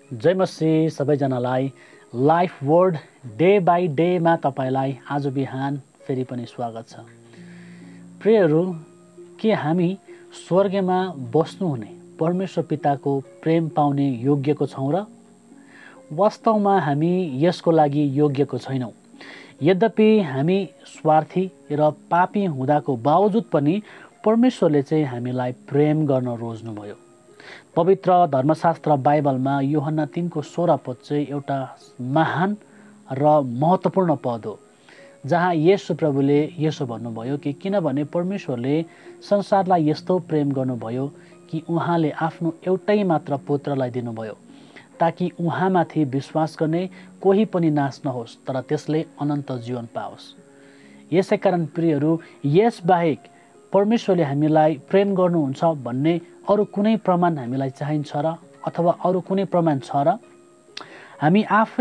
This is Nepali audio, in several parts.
जय मसी सबैजनालाई लाइफ वर्ड डे बाई डेमा तपाईलाई आज बिहान फेरि पनि स्वागत छ। प्रियहरू, के हामी स्वर्गमा बस्नुहुने परमेश्वर पिताको प्रेम पाउने योग्यको छौँ र? वास्तवमा हामी यसको लागि योग्यको छैनौँ। यद्यपि हामी स्वार्थी र पापी हुँदाको बावजुद पनि परमेश्वरले चाहिँ हामीलाई प्रेम गर्न रोज्नुभयो। पवित्र धर्मशास्त्र बाइबलमा यूहन्ना 3:16 पद चाहिँ एउटा महान र महत्त्वपूर्ण पद हो, जहाँ येशू प्रभुले यसो भन्नुभयो कि किनभने परमेश्वरले संसारलाई यस्तो प्रेम गर्नुभयो कि उहाँले आफ्नो एउटै मात्र पुत्रलाई दिनुभयो, ताकि उहाँमाथि विश्वास गर्ने कोही पनि नाश नहोस् तर त्यसले अनन्त जीवन पाओस्। यसै कारण प्रियहरू, यसबाहेक परमेश्वरले हामीलाई प्रेम गर्नुहुन्छ भन्ने अरू कुनै प्रमाण हामीलाई चाहिन्छ र? अथवा अरू कुनै प्रमाण छ र? हामी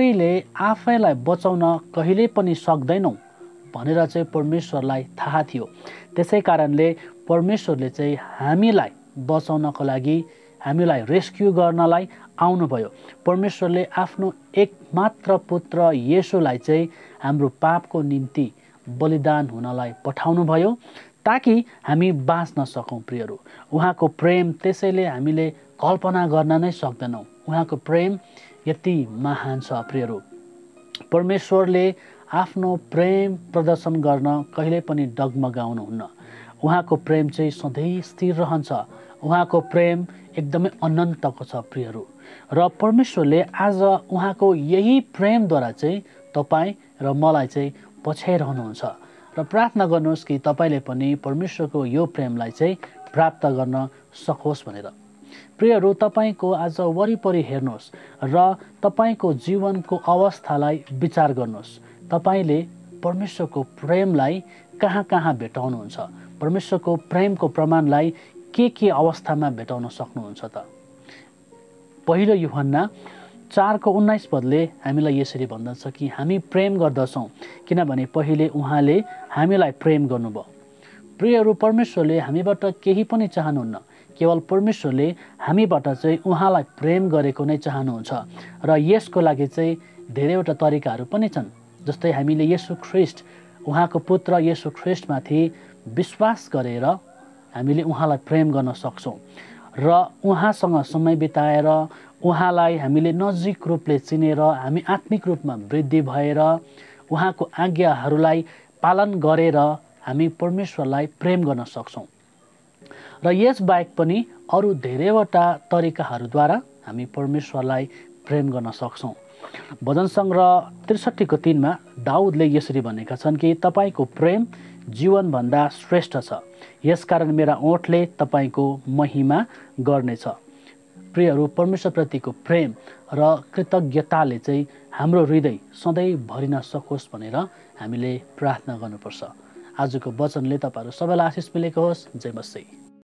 आफैलाई बचाउन कहिल्यै पनि सक्दैनौँ भनेर चाहिँ परमेश्वरलाई थाहा थियो। त्यसै कारणले परमेश्वरले चाहिँ हामीलाई बचाउनको लागि, हामीलाई रेस्क्यु गर्नलाई आउनुभयो। परमेश्वरले आफ्नो एकमात्र पुत्र येशूलाई चाहिँ हाम्रो पापको निम्ति बलिदान हुनलाई पठाउनुभयो, ताकि हामी बाँच्न सकौँ। प्रियहरू, उहाँको प्रेम त्यसैले हामीले कल्पना गर्न नै सक्दैनौँ। उहाँको प्रेम यति महान छ। प्रियहरू, परमेश्वरले आफ्नो प्रेम प्रदर्शन गर्न कहिल्यै पनि डगमगाउनुहुन्न। उहाँको प्रेम चाहिँ सधैँ स्थिर रहन्छ। उहाँको प्रेम एकदमै अनन्तको छ। प्रियहरू, र परमेश्वरले आज उहाँको यही प्रेमद्वारा चाहिँ तपाईँ र मलाई चाहिँ पछ्याइरहनुहुन्छ। र प्रार्थना गर्नुहोस् कि तपाईँले पनि परमेश्वरको यो प्रेमलाई चाहिँ प्राप्त गर्न सकोस् भनेर। प्रियहरू, तपाईँको आज वरिपरि हेर्नुहोस् र तपाईँको जीवनको अवस्थालाई विचार गर्नुहोस्। तपाईँले परमेश्वरको प्रेमलाई कहाँ कहाँ भेटाउनुहुन्छ? परमेश्वरको प्रेमको प्रमाणलाई के अवस्थामा भेटाउन सक्नुहुन्छ त? पहिलो यूहन्ना 4:19 पदले हामीलाई यसरी भन्दछ कि हामी प्रेम गर्दछौँ किनभने पहिले उहाँले हामीलाई प्रेम गर्नुभयो। प्रियहरू, परमेश्वरले हामीबाट केही पनि चाहनुहुन्न, केवल परमेश्वरले हामीबाट चाहिँ उहाँलाई प्रेम गरेको नै चाहनुहुन्छ। र यसको लागि चाहिँ धेरैवटा तरिकाहरू पनि छन्। जस्तै हामीले येशू ख्रीष्ट, उहाँको पुत्र येशू ख्रीष्टमाथि विश्वास गरेर हामीले उहाँलाई प्रेम गर्न सक्छौँ र उहाँसँग समय बिताएर उहाँलाई हामीले नजिक रूपले चिनेर हामी आत्मिक रूपमा वृद्धि भएर उहाँको आज्ञाहरूलाई पालन गरेर हामी परमेश्वरलाई प्रेम गर्न सक्छौँ। र यसबाहेक पनि अरू धेरैवटा तरिकाहरूद्वारा हामी परमेश्वरलाई प्रेम गर्न सक्छौँ। भजन सङ्ग्रह 63:3 दाउदले यसरी भनेका छन् कि तपाईँको प्रेम जीवनभन्दा श्रेष्ठ छ, यसकारण मेरा ओठले तपाईँको महिमा गर्नेछ। प्रियहरू, परमेश्वरप्रतिको प्रेम र कृतज्ञताले चाहिँ हाम्रो हृदय सधैँ भरिन सकोस् भनेर हामीले प्रार्थना गर्नुपर्छ। आजको वचनले तपाईँहरू सबैलाई आशिष मिलेको होस्। जय मसीह।